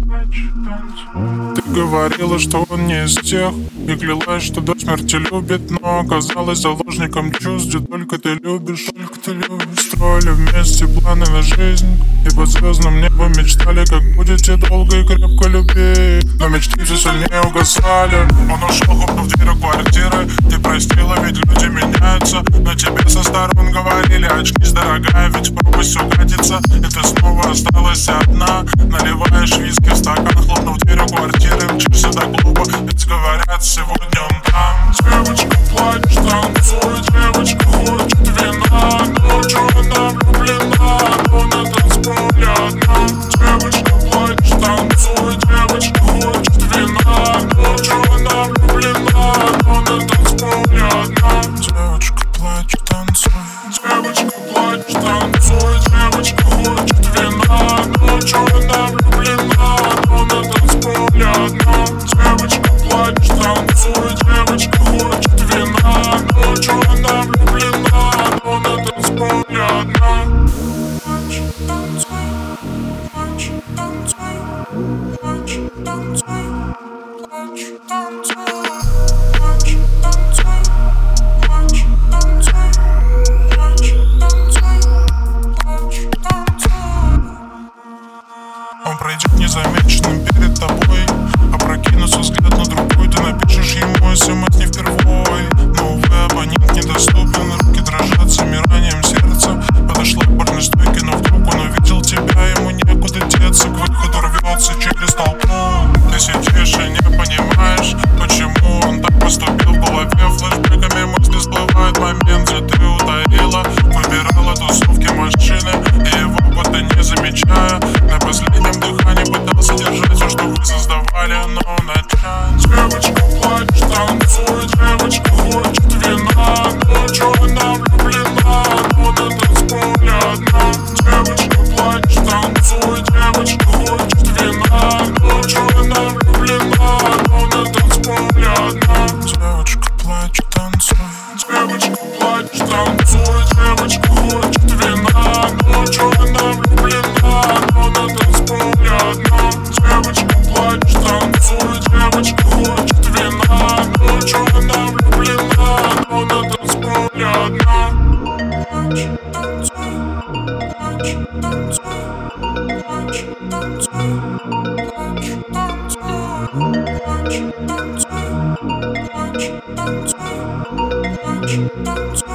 Ты говорила, что он не из тех, и клялась, что до смерти любит, но оказалась заложником чувств, где только ты любишь. Строили вместе планы на жизнь, и под звездным небом мечтали, как будете долго и крепко любить. Но мечты все сильнее угасали. Он ушел, хлопнув дверью квартиры. Ты простила, ведь люди меняются, но тебе со сторон говорили: очнись, дорогая, ведь пробуй все катится. И ты снова осталась одна. Наливаешь виски в стакан, хлопнув дверью квартиры, мчишься до клуба, ведь говорят, сегодня он там. Девочка плачет, танцует, девочка хочет вина. Ночью она влюблена, но на танцполе одна. Девочка плачет, танцует, девочка хочет вина. Ночью она влюблена, но на танцполе одна. Девочка плачет, танцует, девочка плачет, танцует, девочка хочет вина. Ночью она влюблена, но на танцполе одна. Девочка плачет, танцует, девочка хочет вина. Ночью она влюблена, но на танцполе одна. Он пройдет незамеченным перед тобой, опрокинется взгляд на другой. Ты напишешь ему смс не впервой, но, увы, абонент недоступен. Руки дрожат замиранием сердца. Подошла к барной стойке, но вдруг он увидел тебя. Ему некуда деться, к выходу рвется через толпу. Ты сидишь и не понимаешь, почему он так поступил. В голове флешбеками мысли всплывает момент, где ты утаила. Выбирала тусовки, машины, и его будто не замечая. На последнем дыхании пытался держать все, что вы создавали, но начать. Девочка плачет, танцует, девочка хочет вина. Ночью она влюблена, но на танцполе одна. Девочка плачет, танцует, девочка хочет вина. Ночью она влюблена, но на танцполе одна. Девочка плачет, танцует, девочка плачет, танцует, девочка хочет вина. Ночью она влюблена, но на танцполе одна. Девочка плачет, танцует, девочка хочет вина. Ночью она влюблена, но на танцполе одна. Танцуй.